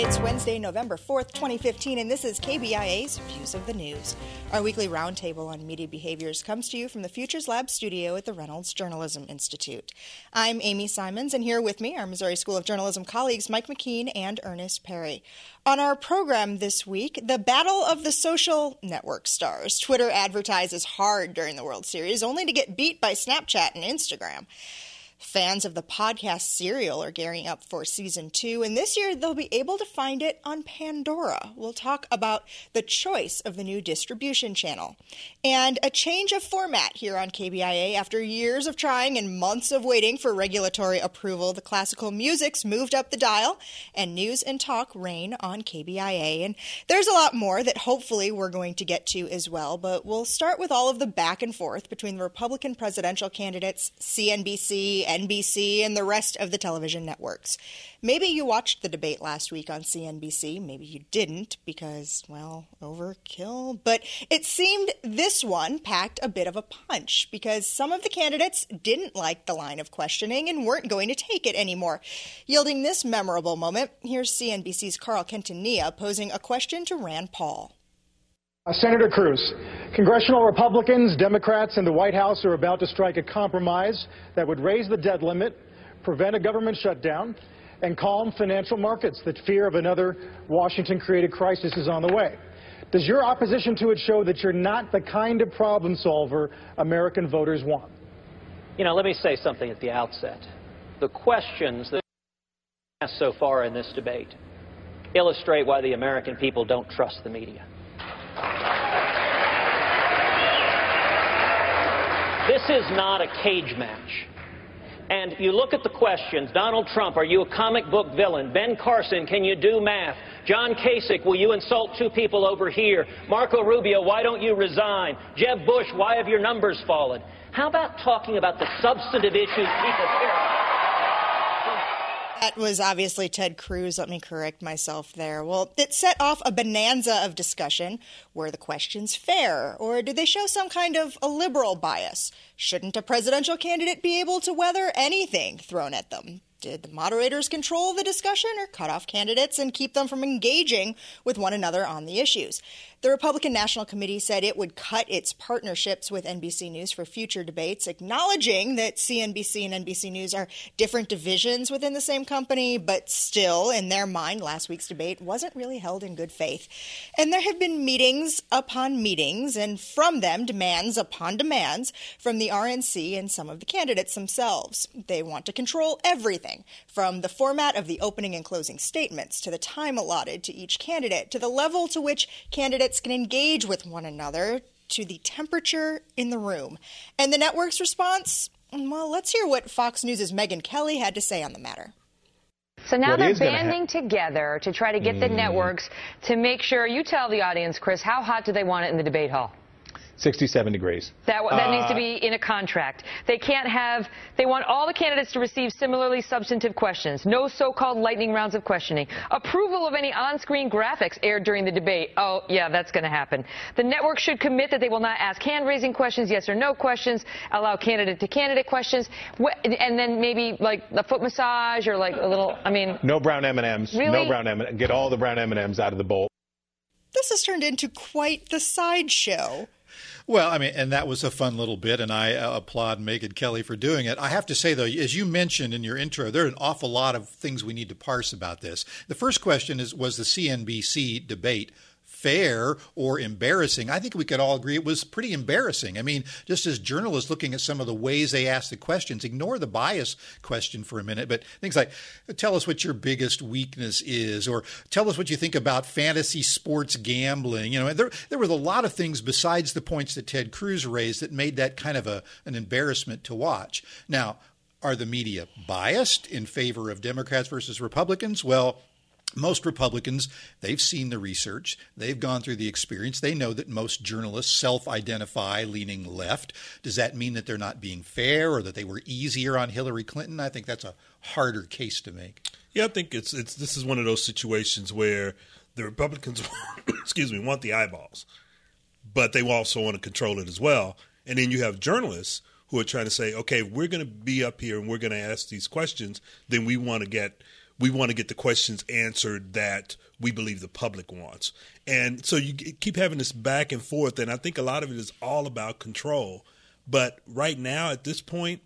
It's Wednesday, November 4th, 2015, and this is KBIA's Views of the News. Our weekly roundtable on media behaviors comes to you from the Futures Lab studio at the Reynolds Journalism Institute. I'm Amy Simons, and here with me are Missouri School of Journalism colleagues Mike McKean and Ernest Perry. On our program this week, the battle of the social network stars. Twitter advertises hard during the World Series, only to get beat by Snapchat and Instagram. Fans of the podcast Serial are gearing up for Season 2, and this year they'll be able to find it on Pandora. We'll talk about the choice of the new distribution channel. And a change of format here on KBIA. After years of trying and months of waiting for regulatory approval, the classical music's moved up the dial, and news and talk reign on KBIA. And there's a lot more that hopefully we're going to get to as well, but we'll start with all of the back and forth between the Republican presidential candidates, CNBC, NBC, and the rest of the television networks. Maybe you watched the debate last week on CNBC. Maybe you didn't because, well, overkill. But it seemed this one packed a bit of a punch because some of the candidates didn't like the line of questioning and weren't going to take it anymore. Yielding this memorable moment, here's CNBC's Carl Quintanilla posing a question to Rand Paul. Senator Cruz, congressional Republicans, Democrats, and the White House are about to strike a compromise that would raise the debt limit, prevent a government shutdown, and calm financial markets. The fear of another Washington-created crisis is on the way. Does your opposition to it show that you're not the kind of problem solver American voters want? You know, let me say something at the outset. The questions that are asked so far in this debate illustrate why the American people don't trust the media. This is not a cage match. And you look at the questions. Donald Trump, are you a comic book villain? Ben Carson, can you do math? John Kasich, will you insult two people over here? Marco Rubio, why don't you resign? Jeb Bush, why have your numbers fallen? How about talking about the substantive issues people care about? That was obviously Ted Cruz. Let me correct myself there. Well, it set off a bonanza of discussion. Were the questions fair, or did they show some kind of a liberal bias? Shouldn't a presidential candidate be able to weather anything thrown at them? Did the moderators control the discussion or cut off candidates and keep them from engaging with one another on the issues? The Republican National Committee said it would cut its partnerships with NBC News for future debates, acknowledging that CNBC and NBC News are different divisions within the same company, but still, in their mind, last week's debate wasn't really held in good faith. And there have been meetings upon meetings, and from them, demands upon demands from the RNC and some of the candidates themselves. They want to control everything, from the format of the opening and closing statements, to the time allotted to each candidate, to the level to which candidates can engage with one another, to the temperature in the room. And the network's response? Well, let's hear what Fox News' Megyn Kelly had to say on the matter. So now they're banding together to try to get the networks to make sure, you tell the audience, Chris, how hot do they want it in the debate hall? 67 degrees. That needs to be in a contract. They want all the candidates to receive similarly substantive questions. No so-called lightning rounds of questioning. Approval of any on-screen graphics aired during the debate. Oh, yeah, that's going to happen. The network should commit that they will not ask hand-raising questions, yes or no questions, allow candidate-to-candidate questions, and then maybe like a foot massage or like a little, No brown M&Ms. Really? No brown M&Ms. Get all the brown M&Ms out of the bowl. This has turned into quite the sideshow. Well, and that was a fun little bit, and I applaud Megyn Kelly for doing it. I have to say, though, as you mentioned in your intro, there are an awful lot of things we need to parse about this. The first question was the CNBC debate fair or embarrassing? I think we could all agree it was pretty embarrassing. Just as journalists looking at some of the ways they ask the questions, ignore the bias question for a minute, but things like, tell us what your biggest weakness is, or tell us what you think about fantasy sports gambling. There were a lot of things besides the points that Ted Cruz raised that made that kind of an embarrassment to watch. Now, are the media biased in favor of Democrats versus Republicans? Well, most Republicans, they've seen the research, they've gone through the experience, they know that most journalists self-identify leaning left. Does that mean that they're not being fair or that they were easier on Hillary Clinton? I think that's a harder case to make. Yeah, I think this is one of those situations where the Republicans want the eyeballs, but they also want to control it as well. And then you have journalists who are trying to say, okay, we're going to be up here and we're going to ask these questions, then we want to get we want to get the questions answered that we believe the public wants. And so you keep having this back and forth, and I think a lot of it is all about control. But right now, at this point,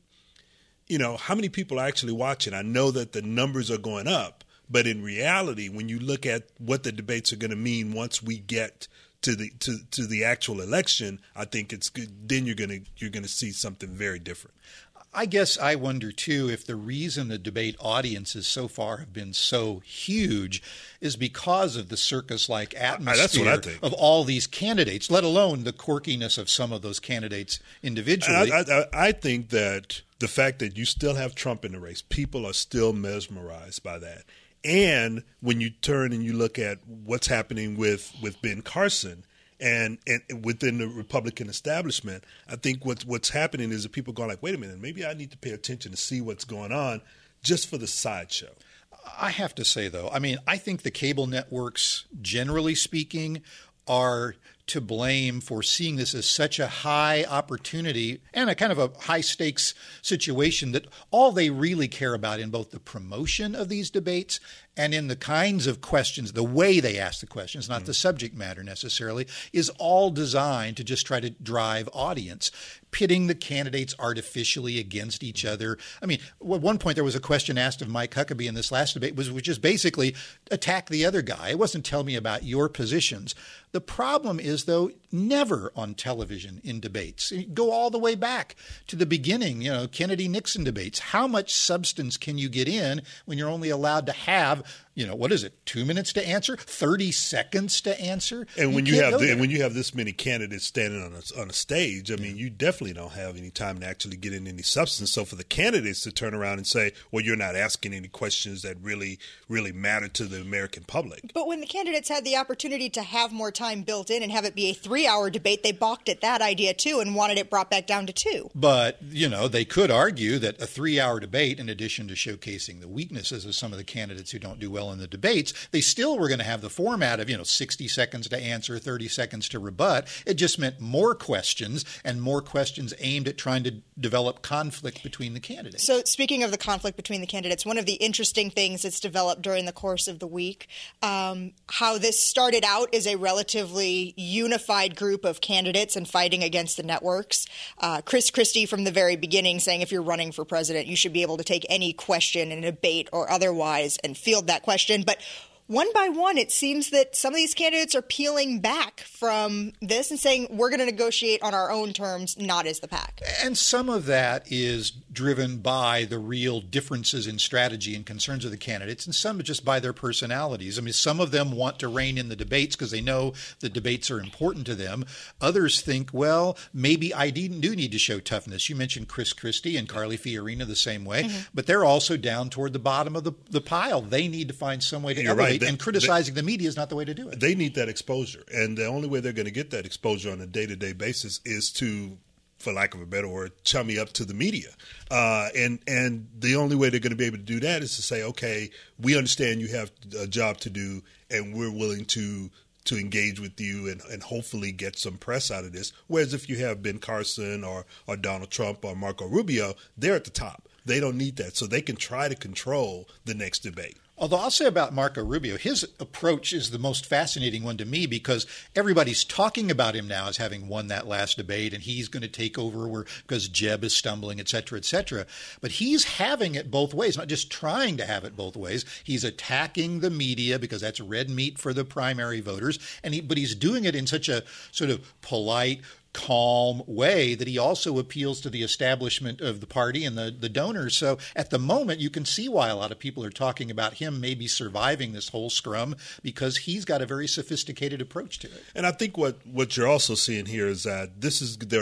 how many people are actually watching? I know that the numbers are going up, but in reality, when you look at what the debates are going to mean once we get to the actual election, I think it's good. Then you're going to see something very different. I guess I wonder, too, if the reason the debate audiences so far have been so huge is because of the circus-like atmosphere of all these candidates, let alone the quirkiness of some of those candidates individually. I think that the fact that you still have Trump in the race, people are still mesmerized by that. And when you turn and you look at what's happening with Ben Carson, and within the Republican establishment, I think what's happening is that people are going like, wait a minute, maybe I need to pay attention to see what's going on just for the sideshow. I have to say, though, I think the cable networks, generally speaking, are to blame for seeing this as such a high opportunity and a kind of a high stakes situation that all they really care about in both the promotion of these debates and in the kinds of questions, the way they ask the questions, not the subject matter necessarily, is all designed to just try to drive audience, pitting the candidates artificially against each other. At one point there was a question asked of Mike Huckabee in this last debate, which is basically attack the other guy. It wasn't tell me about your positions. The problem is, though, never on television in debates. Go all the way back to the beginning, Kennedy-Nixon debates. How much substance can you get in when you're only allowed to have, 2 minutes to answer, 30 seconds to answer? And when you have this many candidates standing on a stage, you definitely don't have any time to actually get in any substance. So for the candidates to turn around and say, well, you're not asking any questions that really, really matter to the American public. But when the candidates had the opportunity to have more time built in and have it be a 3-hour debate, they balked at that idea too and wanted it brought back down to 2. But, they could argue that a 3-hour debate, in addition to showcasing the weaknesses of some of the candidates who don't do well in the debates, they still were going to have the format of, 60 seconds to answer, 30 seconds to rebut. It just meant more questions and more questions aimed at trying to develop conflict between the candidates. So speaking of the conflict between the candidates, one of the interesting things that's developed during the course of the week, how this started out as a relatively unified group of candidates and fighting against the networks. Chris Christie from the very beginning saying if you're running for president, you should be able to take any question in a debate or otherwise and field that question. But one by one, it seems that some of these candidates are peeling back from this and saying we're going to negotiate on our own terms, not as the pack. And some of that is driven by the real differences in strategy and concerns of the candidates, and some just by their personalities. Some of them want to rein in the debates because they know the debates are important to them. Others think, well, maybe I do need to show toughness. You mentioned Chris Christie and Carly Fiorina the same way, but they're also down toward the bottom of the pile. They need to find some way to elevate. And criticizing the media is not the way to do it. They need that exposure. And the only way they're going to get that exposure on a day-to-day basis is to, for lack of a better word, chummy up to the media. And the only way they're going to be able to do that is to say, okay, we understand you have a job to do, and we're willing to engage with you and hopefully get some press out of this. Whereas if you have Ben Carson or Donald Trump or Marco Rubio, they're at the top. They don't need that. So they can try to control the next debate. Although I'll say about Marco Rubio, his approach is the most fascinating one to me because everybody's talking about him now as having won that last debate and he's going to take over because Jeb is stumbling, et cetera, et cetera. But he's having it both ways, not just trying to have it both ways. He's attacking the media because that's red meat for the primary voters, but he's doing it in such a sort of polite, calm way that he also appeals to the establishment of the party and the donors. So at the moment, you can see why a lot of people are talking about him maybe surviving this whole scrum because he's got a very sophisticated approach to it. And I think what you're also seeing here is that this is the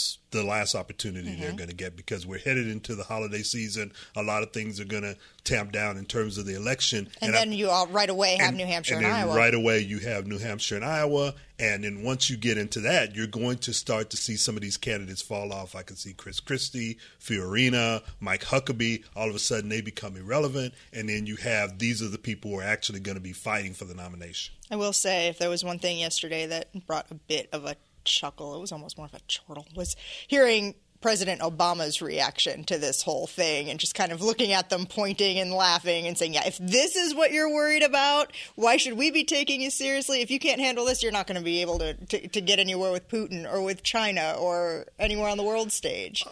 last opportunity they're going to get because we're headed into the holiday season. A lot of things are going to tamp down in terms of the election. And then you all right away have New Hampshire and Iowa. Right away you have New Hampshire and Iowa. And then once you get into that, you're going to start to see some of these candidates fall off. I can see Chris Christie, Fiorina, Mike Huckabee. All of a sudden they become irrelevant. And then you have these are the people who are actually going to be fighting for the nomination. I will say if there was one thing yesterday that brought a bit of a chuckle, it was almost more of a chortle, was hearing President Obama's reaction to this whole thing and just kind of looking at them, pointing and laughing and saying, yeah, if this is what you're worried about, why should we be taking you seriously? If you can't handle this, you're not going to be able to get anywhere with Putin or with China or anywhere on the world stage.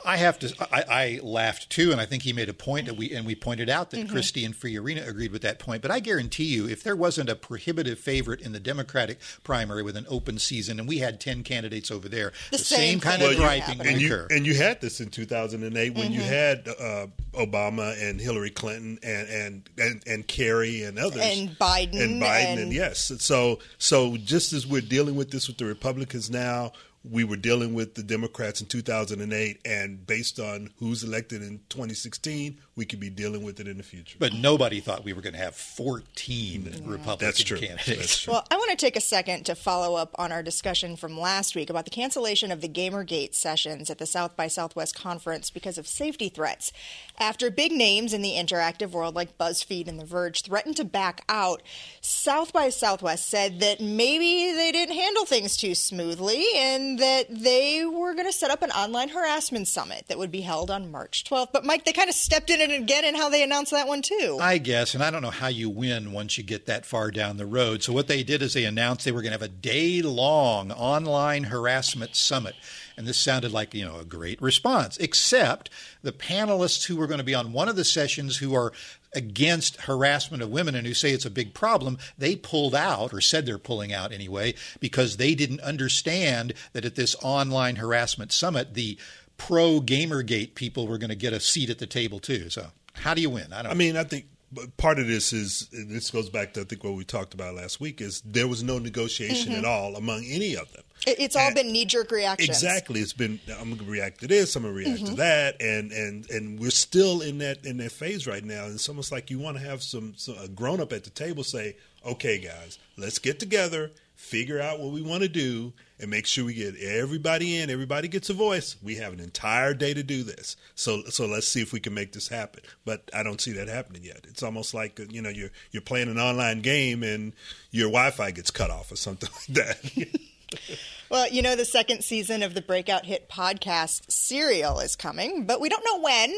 I laughed too, and I think he made a point, and we pointed out that Christie and Fiorina agreed with that point. But I guarantee you, if there wasn't a prohibitive favorite in the Democratic primary with an open season, and we had 10 candidates over there, the same kind of griping would occur. And you had this in 2008 when you had Obama and Hillary Clinton and Kerry and others. And Biden. And yes. So just as we're dealing with this with the Republicans now, we were dealing with the Democrats in 2008, and based on who's elected in 2016, we could be dealing with it in the future. But nobody thought we were going to have 14 Republican candidates. That's true. Well, I want to take a second to follow up on our discussion from last week about the cancellation of the Gamergate sessions at the South by Southwest conference because of safety threats. After big names in the interactive world like BuzzFeed and The Verge threatened to back out, South by Southwest said that maybe they didn't handle things too smoothly and that they were going to set up an online harassment summit that would be held on March 12th. But, Mike, they kind of stepped in it again in how they announced that one, too. I guess, and I don't know how you win once you get that far down the road. So what they did is they announced they were going to have a day-long online harassment summit. And this sounded like, a great response, except the panelists who were going to be on one of the sessions who are against harassment of women and who say it's a big problem, they pulled out, or said they're pulling out anyway, because they didn't understand that at this online harassment summit, the pro-Gamergate people were going to get a seat at the table too. So how do you win? I think part of this goes back to, I think, what we talked about last week, is there was no negotiation at all among any of them. It's all been knee-jerk reactions. Exactly. It's been, I'm going to react to this, I'm going to react to that, and we're still in that phase right now. And it's almost like you want to have a grown-up at the table say, okay, guys, let's get together, figure out what we want to do, and make sure we get everybody in, everybody gets a voice. We have an entire day to do this. So let's see if we can make this happen. But I don't see that happening yet. It's almost like, you're playing an online game and your Wi-Fi gets cut off or something like that. Well, the second season of the breakout hit podcast Serial is coming, but we don't know when.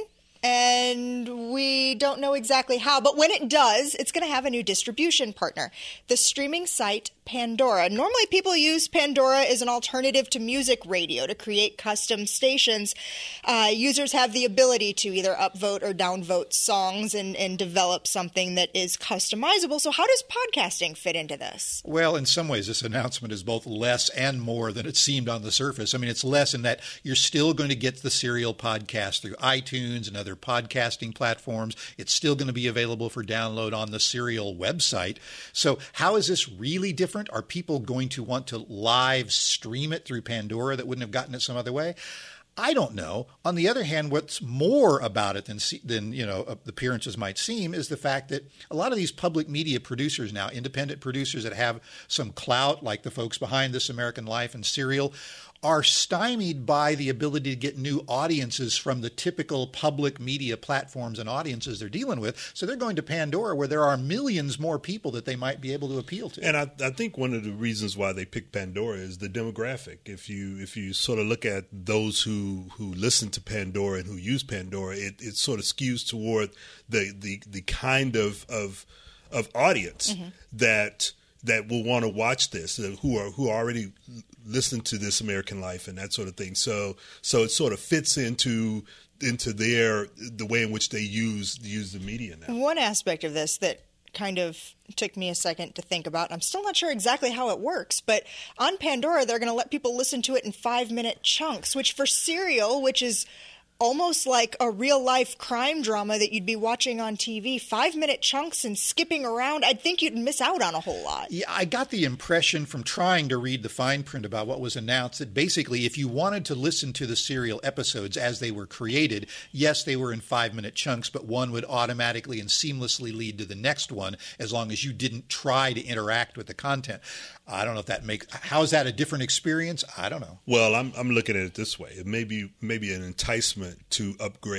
And we don't know exactly how, but when it does, it's going to have a new distribution partner, the streaming site Pandora. Normally, people use Pandora as an alternative to music radio to create custom stations. Users have the ability to either upvote or downvote songs and develop something that is customizable. So how does podcasting fit into this? Well, in some ways, this announcement is both less and more than it seemed on the surface. I mean, it's less in that you're still going to get the Serial podcast through iTunes and other podcasting platforms. It's still going to be available for download on the Serial website. So how is this really different? Are people going to want to live stream it through Pandora that wouldn't have gotten it some other way? I don't know. On the other hand, what's more about it than the appearances might seem is the fact that a lot of these public media producers now, independent producers that have some clout, like the folks behind This American Life and Serial, are stymied by the ability to get new audiences from the typical public media platforms and audiences they're dealing with. So they're going to Pandora, where there are millions more people that they might be able to appeal to. And I think one of the reasons why they picked Pandora is the demographic. If you sort of look at those who listen to Pandora and who use Pandora, it sort of skews toward the kind of audience that will want to watch this, who are already listening to This American Life and that sort of thing. So it sort of fits into the way in which they use the media now. One aspect of this that kind of took me a second to think about, I'm still not sure exactly how it works, but on Pandora they're going to let people listen to it in 5-minute chunks, which for Serial, which is almost like a real-life crime drama that you'd be watching on TV, 5-minute chunks and skipping around, I'd think you'd miss out on a whole lot. Yeah, I got the impression from trying to read the fine print about what was announced that basically if you wanted to listen to the Serial episodes as they were created, yes, they were in 5-minute chunks, but one would automatically and seamlessly lead to the next one as long as you didn't try to interact with the content. I don't know if how is that a different experience? I don't know. Well, I'm looking at it this way. It may be an enticement to upgrade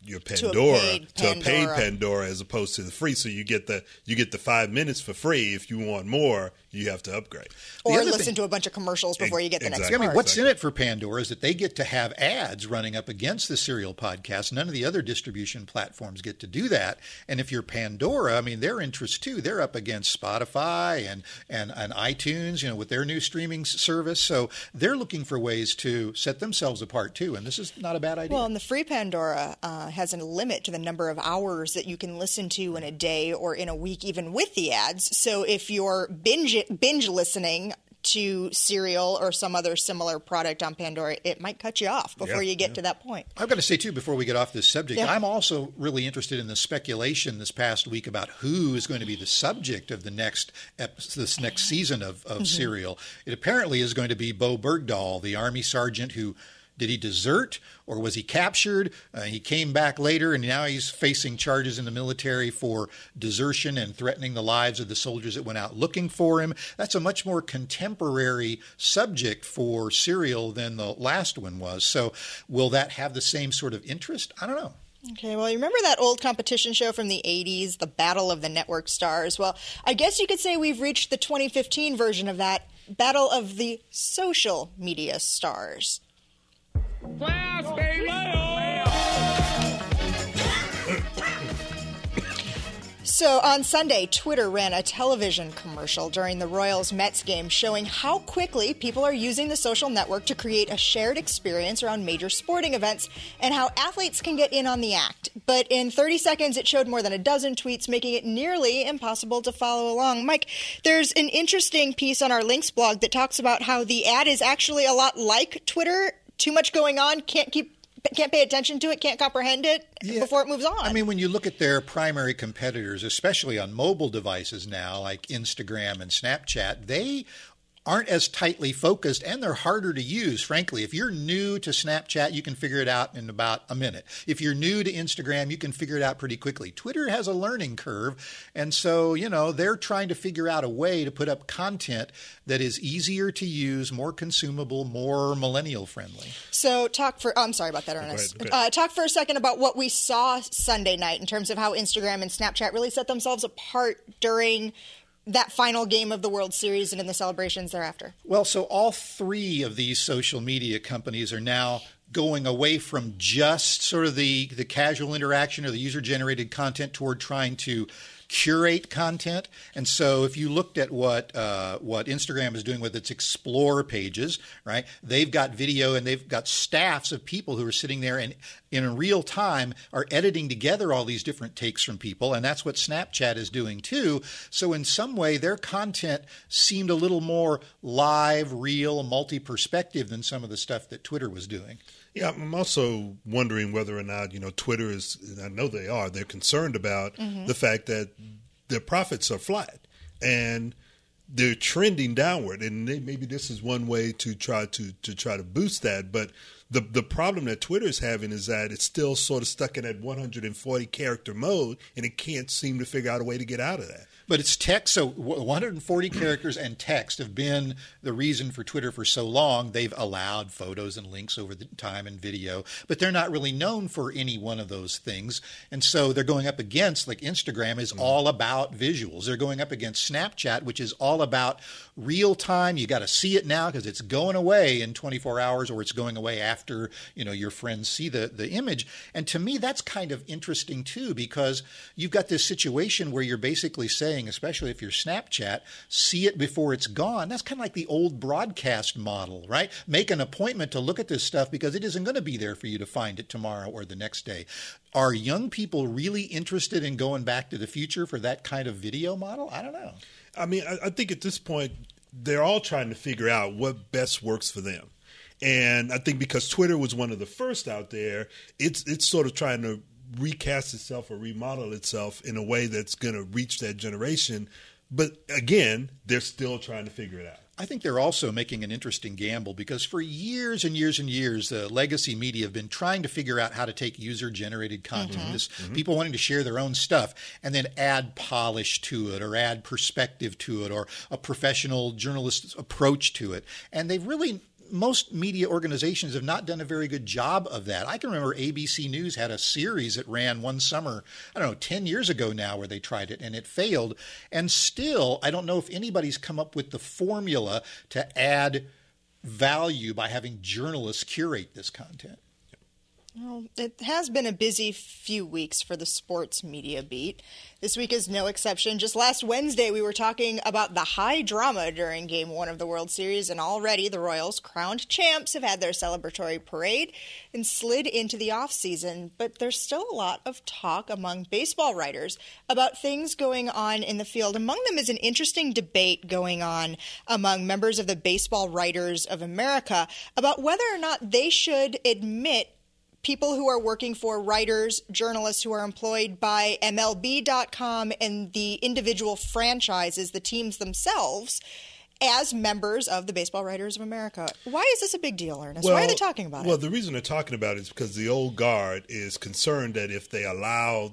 Pandora to a paid Pandora as opposed to the free. So you get the 5 minutes for free. If you want more, you have to upgrade or listen to a bunch of commercials before you get the next part. I mean, what's in it for Pandora is that they get to have ads running up against the Serial podcast. None of the other distribution platforms get to do that. And if you're Pandora, I mean, their interests too. They're up against Spotify and iTunes, with their new streaming service. So they're looking for ways to set themselves apart too. And this is not a bad idea. Well, and the free Pandora has a limit to the number of hours that you can listen to in a day or in a week, even with the ads. So if you're binge listening to Serial or some other similar product on Pandora, it might cut you off before you get to that point. I've got to say, too, before we get off this subject, I'm also really interested in the speculation this past week about who is going to be the subject of this next season of Serial. It apparently is going to be Bo Bergdahl, the Army sergeant who did he desert or was he captured? He came back later, and now he's facing charges in the military for desertion and threatening the lives of the soldiers that went out looking for him. That's a much more contemporary subject for Serial than the last one was. So will that have the same sort of interest? I don't know. Okay, well, you remember that old competition show from the 80s, The Battle of the Network Stars? Well, I guess you could say we've reached the 2015 version of that, Battle of the Social Media Stars. So on Sunday, Twitter ran a television commercial during the Royals-Mets game showing how quickly people are using the social network to create a shared experience around major sporting events and how athletes can get in on the act. But in 30 seconds, it showed more than a dozen tweets, making it nearly impossible to follow along. Mike, there's an interesting piece on our Links blog that talks about how the ad is actually a lot like Twitter. Too much going on, can't pay attention to it, can't comprehend it before it moves on. I mean, when you look at their primary competitors, especially on mobile devices now, like Instagram and Snapchat, they aren't as tightly focused, and they're harder to use, frankly. If you're new to Snapchat, you can figure it out in about a minute. If you're new to Instagram, you can figure it out pretty quickly. Twitter has a learning curve, and so, they're trying to figure out a way to put up content that is easier to use, more consumable, more millennial-friendly. So I'm sorry about that, Ernest. Talk for a second about what we saw Sunday night in terms of how Instagram and Snapchat really set themselves apart during that final game of the World Series and in the celebrations thereafter. Well, so all three of these social media companies are now going away from just sort of the casual interaction or the user-generated content toward trying to curate content. And so if you looked at what Instagram is doing with its Explore pages, right, they've got video and they've got staffs of people who are sitting there and in real time are editing together all these different takes from people. And that's what Snapchat is doing too. So in some way, their content seemed a little more live, real, multi-perspective than some of the stuff that Twitter was doing. Yeah, I'm also wondering whether or not, Twitter is, and I know they're concerned about the fact that their profits are flat and they're trending downward. And maybe this is one way to try to boost that. But the problem that Twitter is having is that it's still sort of stuck in that 140 character mode, and it can't seem to figure out a way to get out of that. But it's text, so 140 characters and text have been the reason for Twitter for so long. They've allowed photos and links over the time and video, but they're not really known for any one of those things. And so they're going up against, like Instagram is all about visuals. They're going up against Snapchat, which is all about real time. You got to see it now because it's going away in 24 hours or it's going away after, your friends see the image. And to me, that's kind of interesting too, because you've got this situation where you're basically saying, especially if you're Snapchat, see it before it's gone. That's kind of like the old broadcast model, right? Make an appointment to look at this stuff because it isn't going to be there for you to find it tomorrow or the next day. Are young people really interested in going back to the future for that kind of video model? I don't know. I mean, I think at this point, they're all trying to figure out what best works for them. And I think because Twitter was one of the first out there, it's sort of trying to recast itself or remodel itself in a way that's going to reach that generation. But again, they're still trying to figure it out. I think they're also making an interesting gamble because for years and years and years, legacy media have been trying to figure out how to take user-generated content, people wanting to share their own stuff, and then add polish to it or add perspective to it or a professional journalist's approach to it. And they've really most media organizations have not done a very good job of that. I can remember ABC News had a series that ran one summer, 10 years ago now, where they tried it and it failed. And still, I don't know if anybody's come up with the formula to add value by having journalists curate this content. Well, it has been a busy few weeks for the sports media beat. This week is no exception. Just last Wednesday, we were talking about the high drama during Game 1 of the World Series, and already the Royals, crowned champs, have had their celebratory parade and slid into the offseason. But there's still a lot of talk among baseball writers about things going on in the field. Among them is an interesting debate going on among members of the Baseball Writers of America about whether or not they should admit people who are working for writers, journalists who are employed by MLB.com and the individual franchises, the teams themselves, as members of the Baseball Writers of America. Why is this a big deal, Ernest? Why are they talking about it? Well, the reason they're talking about it is because the old guard is concerned that if they allow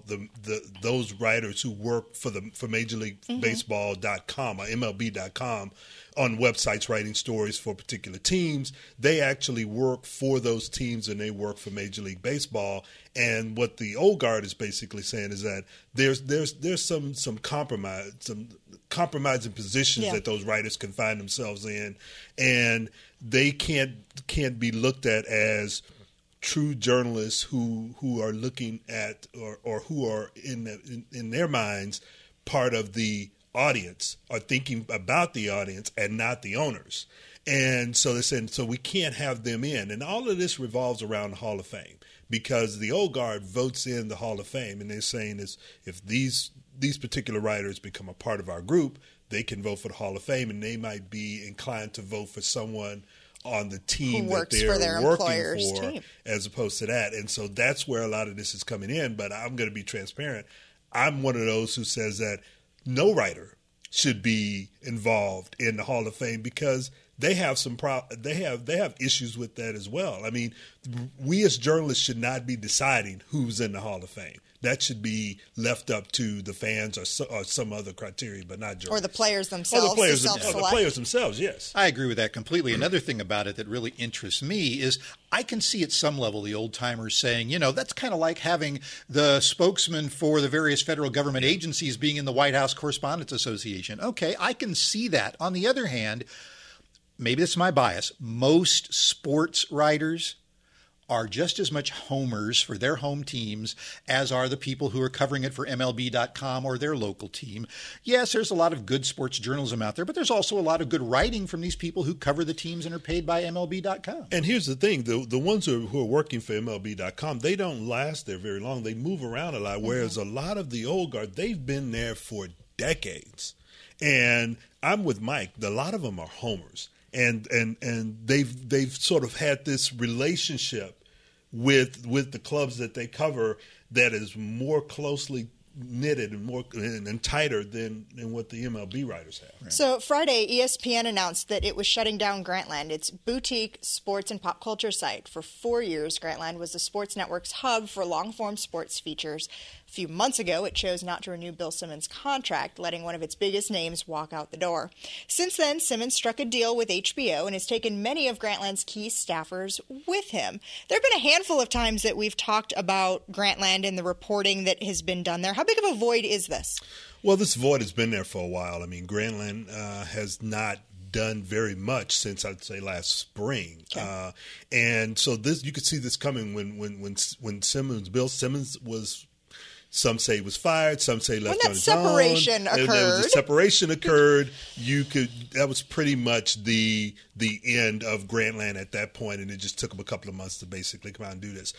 those writers who work for Major League Baseball.com or MLB.com on websites writing stories for particular teams, they actually work for those teams and they work for Major League Baseball. And what the old guard is basically saying is that there's some compromise, some compromising positions that those writers can find themselves in, and they can't be looked at as true journalists who are looking at or who are in their minds part of the audience, are thinking about the audience and not the owners. And so they're saying, so we can't have them in. And all of this revolves around the Hall of Fame, because the old guard votes in the Hall of Fame, and they're saying is if these particular writers become a part of our group, they can vote for the Hall of Fame, and they might be inclined to vote for someone on the team that they're working for, as opposed to that. And so that's where a lot of this is coming in. But I'm going to be transparent. I'm one of those who says that no writer should be involved in the Hall of Fame, because they have they have issues with that as well. I mean, we as journalists should not be deciding who's in the Hall of Fame. That should be left up to the fans or some other criteria, but not journalists. Or the players themselves. Or the players themselves, yes. I agree with that completely. Another thing about it that really interests me is I can see at some level the old-timers saying, that's kind of like having the spokesman for the various federal government agencies being in the White House Correspondents Association. Okay, I can see that. On the other hand, maybe this is my bias, most sports writers are just as much homers for their home teams as are the people who are covering it for MLB.com or their local team. Yes, there's a lot of good sports journalism out there, but there's also a lot of good writing from these people who cover the teams and are paid by MLB.com. And here's the thing, the ones who are working for MLB.com, they don't last there very long. They move around a lot, whereas a lot of the old guard, they've been there for decades. And I'm with Mike. A lot of them are homers. And they've sort of had this relationship with the clubs that they cover that is more closely knitted and more and tighter than what the MLB writers have. Right. So Friday, ESPN announced that it was shutting down Grantland, its boutique sports and pop culture site. For 4 years, Grantland was the sports network's hub for long-form sports features. A few months ago, it chose not to renew Bill Simmons' contract, letting one of its biggest names walk out the door. Since then, Simmons struck a deal with HBO and has taken many of Grantland's key staffers with him. There have been a handful of times that we've talked about Grantland and the reporting that has been done there. How big of a void is this? Well, this void has been there for a while. I mean, Grantland has not done very much since, I'd say, last spring. Okay. And so this, you could see this coming when Bill Simmons was, some say was fired, some say left on his own. When the separation occurred, that was pretty much the end of Grantland at that point, and it just took them a couple of months to basically come out and do this.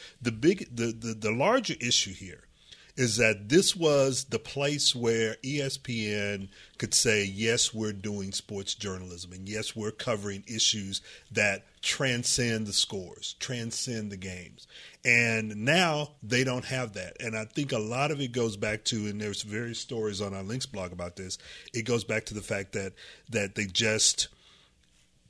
The larger issue here is that this was the place where ESPN could say, yes, we're doing sports journalism, and yes, we're covering issues that transcend the scores, transcend the games. And now they don't have that. And I think a lot of it goes back to, and there's various stories on our Links blog about this, it goes back to the fact that they just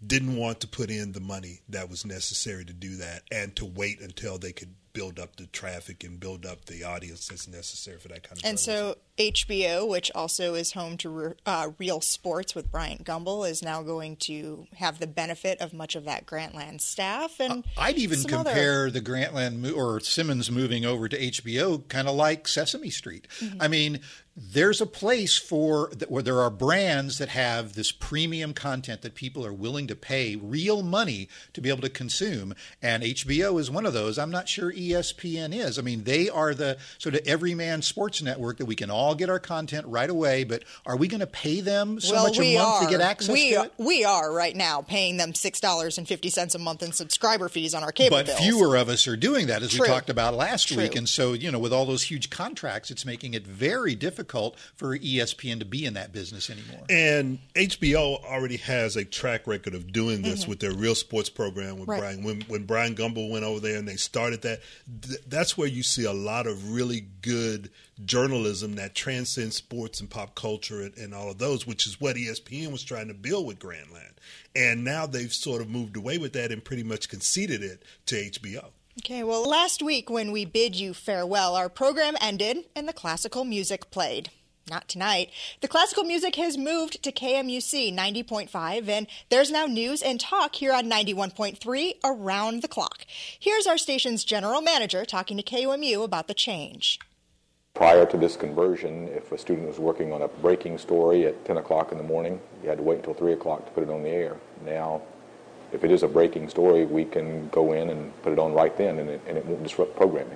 didn't want to put in the money that was necessary to do that and to wait until they could build up the traffic and build up the audience that's necessary for that kind of And journalism. so HBO, which also is home to Real Sports with Bryant Gumbel, is now going to have the benefit of much of that Grantland staff. And I'd even compare the Grantland or Simmons moving over to HBO kind of like Sesame Street. I mean, there's a place where there are brands that have this premium content that people are willing to pay real money to be able to consume, and HBO is one of those. I'm not sure ESPN is. I mean, they are the sort of everyman sports network that we can all get our content right away, but are we going to pay them so much a month to get access to it? We are right now paying them $6.50 a month in subscriber fees on our cable bills. But fewer of us are doing that, as we talked about last week. And so, with all those huge contracts, it's making it very difficult for ESPN to be in that business anymore. And HBO already has a track record of doing this with their Real Sports program with Brian. When Bryant Gumbel went over there and they started that, that's where you see a lot of really good journalism that transcends sports and pop culture and all of those, which is what ESPN was trying to build with Grantland. And now they've sort of moved away with that and pretty much conceded it to HBO. Okay, well, last week when we bid you farewell, our program ended and the classical music played. Not tonight. The classical music has moved to KMUC 90.5, and there's now news and talk here on 91.3 around the clock. Here's our station's general manager talking to KUMU about the change. Prior to this conversion, if a student was working on a breaking story at 10 o'clock in the morning, you had to wait until 3 o'clock to put it on the air. Now, if it is a breaking story, we can go in and put it on right then, and it won't disrupt programming.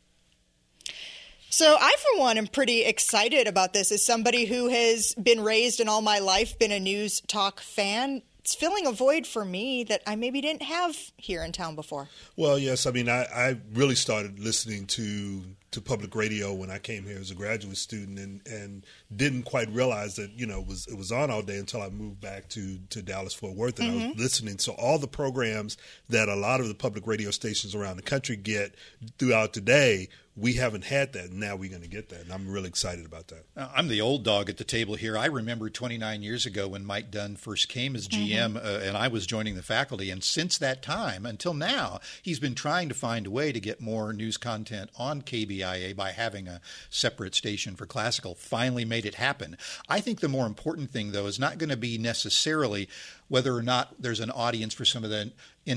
So I, for one, am pretty excited about this. As somebody who has been raised and all my life been a news talk fan, it's filling a void for me that I maybe didn't have here in town before. Well, yes. I mean, I really started listening to public radio when I came here as a graduate student and didn't quite realize that, it was on all day until I moved back to Dallas-Fort Worth, and I was listening. So all the programs that a lot of the public radio stations around the country get throughout the day, we haven't had that. Now we're going to get that, and I'm really excited about that. I'm the old dog at the table here. I remember 29 years ago when Mike Dunn first came as GM, and I was joining the faculty. And since that time until now, he's been trying to find a way to get more news content on KBIA by having a separate station for classical. Finally made it happen. I think the more important thing, though, is not going to be necessarily whether or not there's an audience for some of the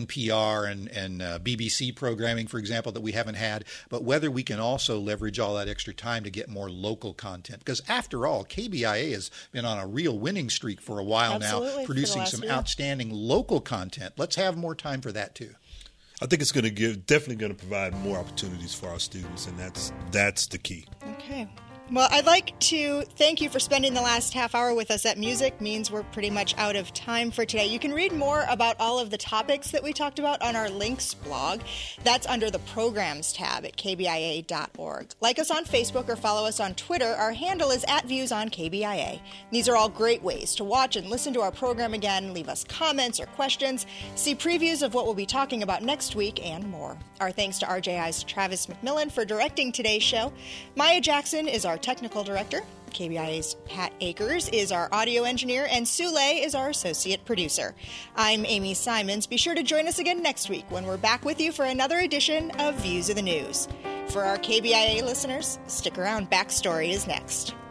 NPR and BBC programming, for example, that we haven't had, but whether we can also leverage all that extra time to get more local content. Because after all, KBIA has been on a real winning streak for a while now, producing some outstanding local content. Let's have more time for that, too. I think it's going to definitely going to provide more opportunities for our students, and that's the key. Okay. Well, I'd like to thank you for spending the last half hour with us. That music means we're pretty much out of time for today. You can read more about all of the topics that we talked about on our links blog. That's under the Programs tab at kbia.org. Like us on Facebook or follow us on Twitter. Our handle is @ViewsOnKBIA. These are all great ways to watch and listen to our program again, leave us comments or questions, see previews of what we'll be talking about next week, and more. Our thanks to RJI's Travis McMillan for directing today's show. Maya Jackson is our technical director. KBIA's Pat Akers is our audio engineer, and Sule is our associate producer. I'm Amy Simons. Be sure to join us again next week when we're back with you for another edition of Views of the News. For our KBIA listeners, stick around. Backstory is next.